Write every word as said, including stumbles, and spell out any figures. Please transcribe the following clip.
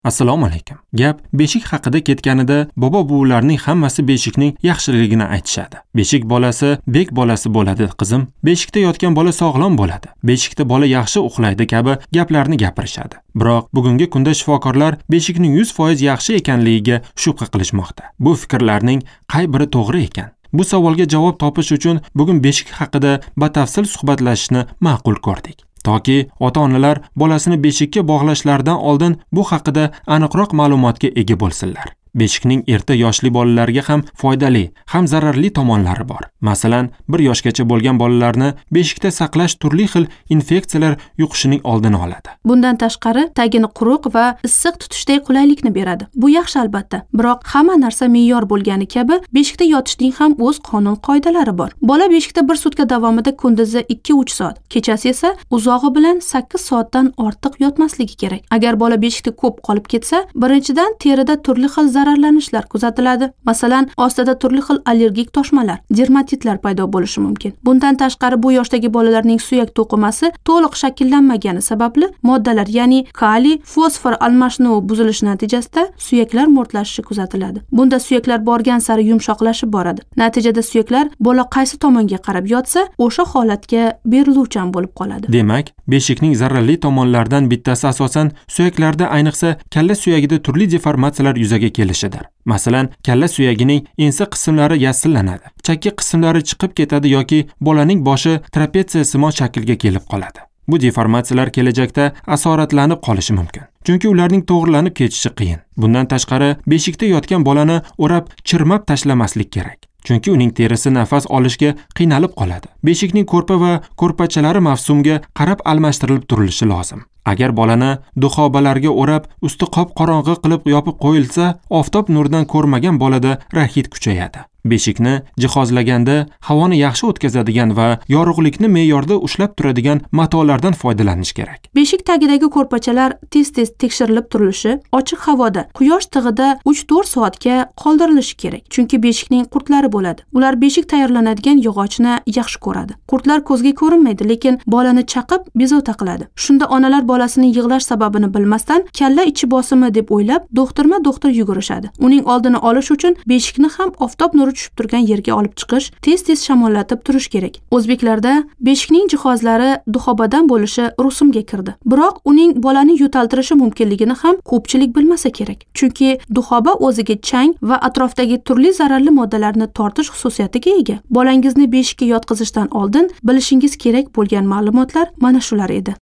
Assalomu alaykum. Gap beshik haqida ketganida bobo buvilarning hammasi beshikning yaxshiligini aytishadi. Beshik bolasi bek bolasi bo'ladi, qizim. Beshikda yotgan bola sog'lom bo'ladi. Beshikda bola yaxshi uxlaydi kabi gaplarni gapirishadi. Biroq bugungi kunda shifokorlar beshikning yuz foiz yaxshi ekanligiga shubha qilishmoqda. Bu fikrlarning qay biri to'g'ri ekan? Bu savolga javob topish uchun bugun beshik haqida batafsil suhbatlashishni ma'qul ko'rdik. Toki ota-onalar bolasini beshikka bog'lashlaridan oldin bu haqida aniqroq ma'lumotga ega bo'lsinlar. Beshikning erta yoshli bolalarga ham foydali, ham zararli tomonlari bor. Masalan, bir yoshgacha bo'lgan bolalarni beshikda saqlash turli xil infeksiyalar yuqishining oldini oladi. Bundan tashqari, tagini quruq va issiq tutishdek qulaylikni beradi. Bu yaxshi albatta. Biroq hamma narsa me'yor bo'lgani kabi, beshikda yotishning ham o'z qonun-qoidalari bor. Bola beshikda bir sutka davomida kunduzi ikki uch soat, kechasi esa uzog'i bilan sakkiz soatdan ortiq yotmasligi kerak. Agar bola beshikda ko'p qolib ketsa, birinchidan terida turli xil zararlanishlar kuzatiladi. Masalan, ostida turli xil allergik toshmalar, dermatitlar paydo bo'lishi mumkin. Bundan tashqari, bu yoshdagi bolalarning suyak to'qimasi to'liq shakllanmagani sababli moddalar, ya'ni kaliy, fosfor almashinuvi buzilishi natijasida suyaklar mo'rtlashishi kuzatiladi. Bunda suyaklar borgan sari yumshoqlashib boradi. Natijada suyaklar bola qaysi tomonga qarab yotsa, o'sha holatga beriluvchan bo'lib qoladi. Demak, beshikning zararli tomonlaridan bittasi asosan suyaklarda, ayniqsa kalla suyagida turli deformatsiyalar yuzaga kelishidir. Masalan, kalla suyagining ensi qismlari yassillanadi, chakki qismlari chiqib ketadi yoki bolaning boshi trapetsiyasimon shaklga kelib qoladi. Bu deformatsiyalar kelajakda asoratlanib qolishi mumkin. Chunki ularning to'g'rilanib ketishi qiyin. Bundan tashqari, beshikda yotgan bolani o'rab chirmab tashlamaslik kerak. Chunki uning terisi nafas olishga qiynalib qoladi. Beshikning ko'rpa va ko'rpachalari mavsumga qarab almashtirilib turilishi lozim. Agar bolani duxobalarga o'rab, usti qop qorong'i qilib yopib qo'yilsa, oftob nuridan ko'rmagan bolada rahit kuchayadi. Beshikni jihozlaganda havoni yaxshi o'tkazadigan va yorug'likni me'yorda ushlab turadigan matolardan foydalanish kerak. Beshik tagidagi ko'rpachalar tez-tez tekshirilib turilishi, ochiq havoda, quyosh tig'ida uch to'rt soatga qoldirilishi kerak. Chunki beshikning qurtlari bo'ladi. Ular beshik tayyorlanadigan yog'ochni yaxshi ko'radi. Qurtlar ko'zga ko'rinmaydi, lekin bolani chaqib bezovta qiladi. Shunda onalar bolasining yig'lash sababini bilmasdan kalla ichi bosimi deb o'ylab, doktorma-doktor yugurishadi. Uning oldini olish uchun beshikni ham oftob nuri tushib turgan yerga olib chiqish, tez-tez shamollatib turish kerak. O'zbeklarda beshikning jihozlari duxobadan bo'lishi rusumga kirdi. Biroq uning bolani yo'taltirishi mumkinligini ham ko'pchilik bilmasa kerak. Chunki duxoba o'ziga chang va atrofdagi turli zararli moddalarni tortish xususiyatiga ega. Bolangizni beshikka yotqizishdan oldin bilishingiz kerak bo'lgan ma'lumotlar mana shular edi.